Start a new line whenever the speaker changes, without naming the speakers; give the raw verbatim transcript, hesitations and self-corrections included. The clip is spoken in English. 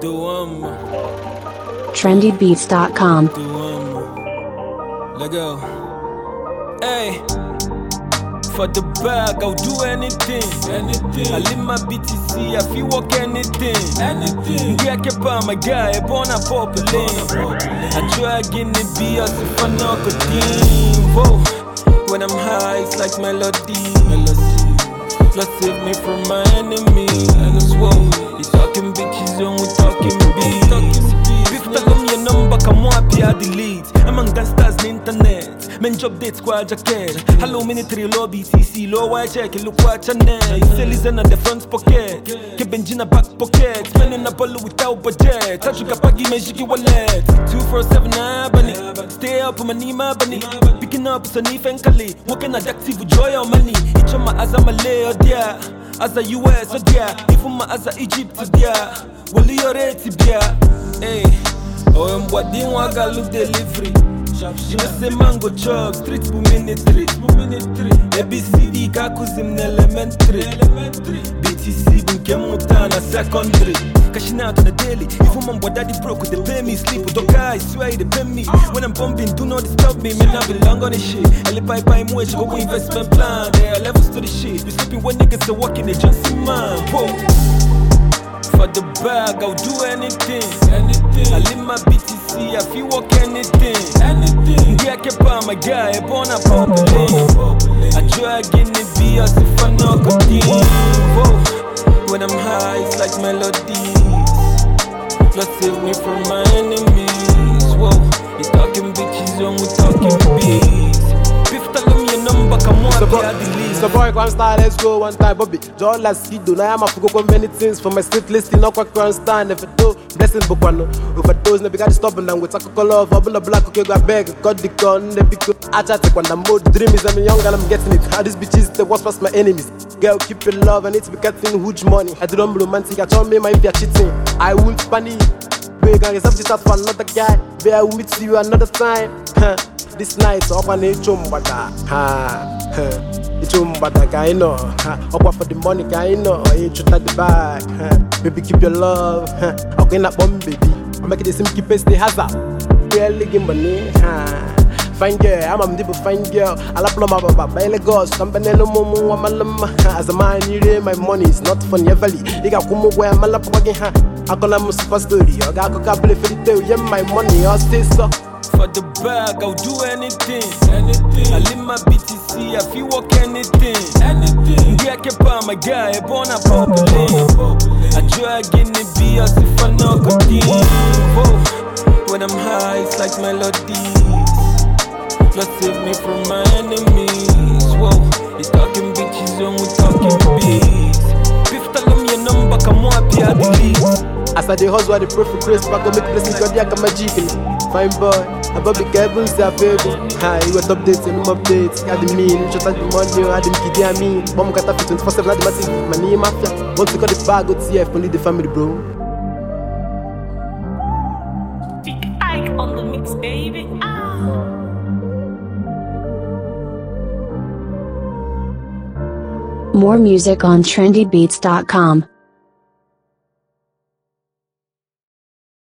trendy beats dot com.
Let go. Hey, for the bag, I'll do anything. Anything. I leave my B T C, I feel walk anything. Anything. Yeah, I keep on my guy, born a popular. I try again to be as if I'm not a team. Whoa, when I'm high, it's like melody. Melody. Just save me from my enemies. And it's whoa, you talking bitches and we talking beats. If you tell me your number, come on, I delete. I'm on gangsters the internet. Men job date squad jacket. Hello military low B T C, low white check, look what your name. You sell is in the front pocket. Keep Benji in the back pocket. Spending a ball without budget. Touch you kapagi magic wallet. Two four seven bunny. Stay up with my Nima bunny. Picking up Sunny and Kali. Working at active with joy or money. Each of my as I'm a lay or dear. As a U S or dear. Even my as a Egypt or dear. Will you rate dear? Hey. Oh, I'm what they want to look delivery. She was a mango chop, street booming street A B C D kakus in elementary B T C Bunkemutana secondary Cashing out on the daily. If I'm on what daddy broke, they pay me. Sleep with the guys, swear they pay me. When I'm bumping, do not disturb me. Man, I belong on the shit. Eli Pai Pai Mwe, go investment plan. There are levels to the shit. We sleeping when niggas are walking, they just see man. Whoa. For the bag, I'll do anything. Anything. I leave my B T C, I feel walk anything. Anything. Yeah, I keep on my guy, born a popular. I try again to be as if I'm not a team. Whoa. When I'm high, it's like melodies. Just save me from my enemies. Whoa, you talking bitches and we talking beats. If tell me your number, come on, I delete.
So boy, grand style, let's go one time, Bobby. John last kid, I am a go many things for my street listing. Not quite grand stand. If it do, blessings book one. Overdose, never got to stop and with a color, bubble of black, okay, go beg, got the gun, the big I chat when the mode dream is I'm young and I'm getting it. How this bitch is the worst past my enemies. Girl, keep it love and it's be getting huge money. I don't romantic, I told me my if you're cheating. I won't panic. We're gonna get something for another guy. But I will meet you another time. Huh. This night, up on a chumbada. Ha. Chumbada guy, no. Up for the money guy, no. You should at the back. Baby, keep your love. Okay, not bomb, baby. I'm making the same keep it stay hazard. Really give money. Ha. Fine girl, I'm a deep fine girl. I love my baba, by Lagos, Campanello Momo, as a man, you read my money, it's not funny, Evely. You got Kumu where I'm a lap again. I call them super story. I got a couple of fifty, yeah, my money, I'll stay so.
For the bag, I'll do anything. Anything. I leave my B T C, I feel walk anything. Anything. Yeah, I keep on my guy, born a popular. I try again to be as if I'm not a team. Whoa, when I'm high, it's like melodies. Just save me from my enemies. Whoa, you talking bitches and we talking beats. If tell me your number, come on, I delete.
As I the hustle, I the pray for grace, back on make blessing, God, yeah, come a jigging. Fine boy, above the cables, they're baby. Hi, you got updates, and no updates. Got the mean, just like the money, I didn't kid, I mean. Bomb got up twenty-four seven, not the massive, my name, mafia. Once you got the bag, go T F, only the family, bro.
Big Ike on the mix, baby. Ah.
More music on trendy beats dot com.